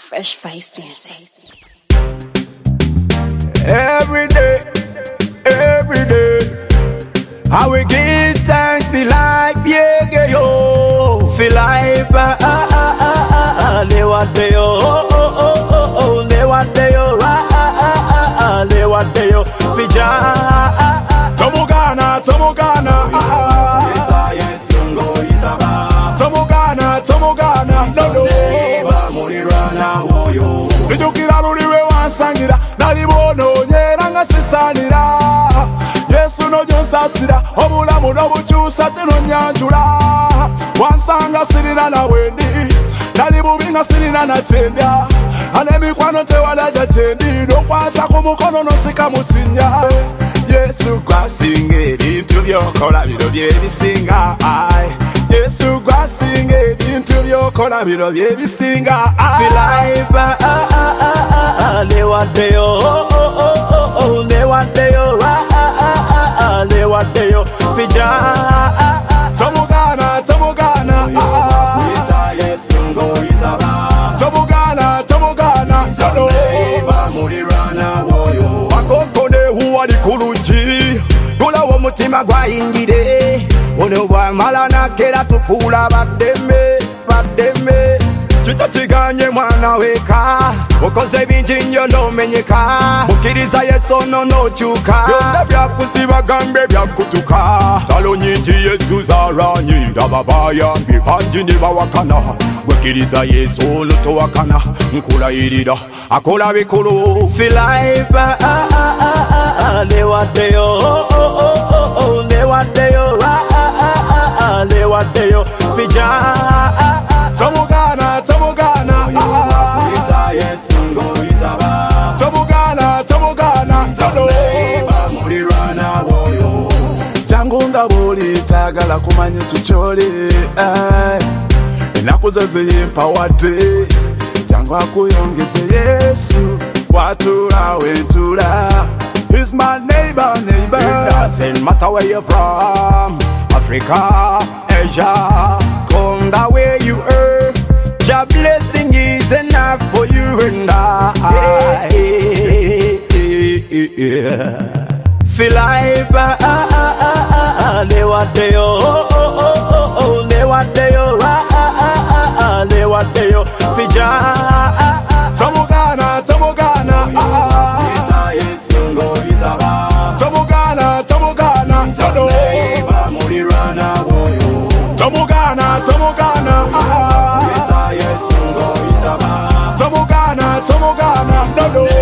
Fresh Face Music. Every day, I will give thanks for life, yeah, yo. For life, lewa de yo, lewa de yo, lewa de yo. Fija, Tomogana, Ita yesungo itaba. Tomogana, no. Murirana hoyo. Nijukira luriwe wansangira, nalibono nyeranga sisanira. Yesu no jonsasira, obulamu no bukyusa tino nyanjula. Wansanga sirina na wendi, nalibubinga sirina na tendya. Anemikwano tewalaja tendi, nokwata ku mukono nosika mutinya. Yesu kwasinga ebintu byokola biro byebisinga. Yesu kwasinga ebintu byokola biro byebisinga. Feel like lewa de yo, lewa de yo, lewa de yo. Fija, Tomogana, Ita yesungo itaba. Tomogana, murirana woyo. Wakokone huwa di kulunji, tula wo mutima gwa ingide. One wa malana kera tukula bademe. Chiganye mwana weka, ukoze binjinyo no menyeka. Mukiriza Yesu no chuka. Byonna byakusiba gambe byakutuka. Talo nyingi Yesu zaranyi, dababayambi panjini bawakana. Mukiriza Yesu luto wakana, nkulayirira akola bikulu. Feel like lewa de yo, lewa de yo, lewa de yo. Fija, Tomogana, Ita yesungo itaba. Tomogana, murirana woyo. Jangunga boli tagala kumanya tucholi. Enakuzo ziyempawate, jangu akuyongeze Yesu. Watula wetula, he's my neighbor. It doesn't matter where you're from, Africa, Asia, come the way you are. Your blessing is enough for you and I. Feel like lewa de yo, lewa de yo, lewa de yo. Fija, Tomogana, Ita yesungo itaba. Tomogana, murirana woyo. Tomogana, Ita yesungo itaba. Tomogana,